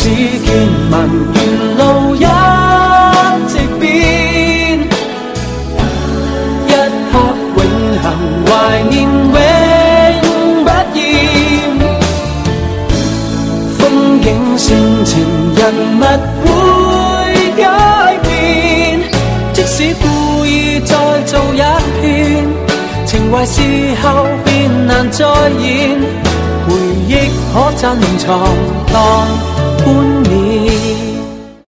使見聞沿路一直變，一刻永恆懷念永不厭，風景性情人物會改變，即使故意再做一遍，情懷事後便難再現，回憶可珍藏當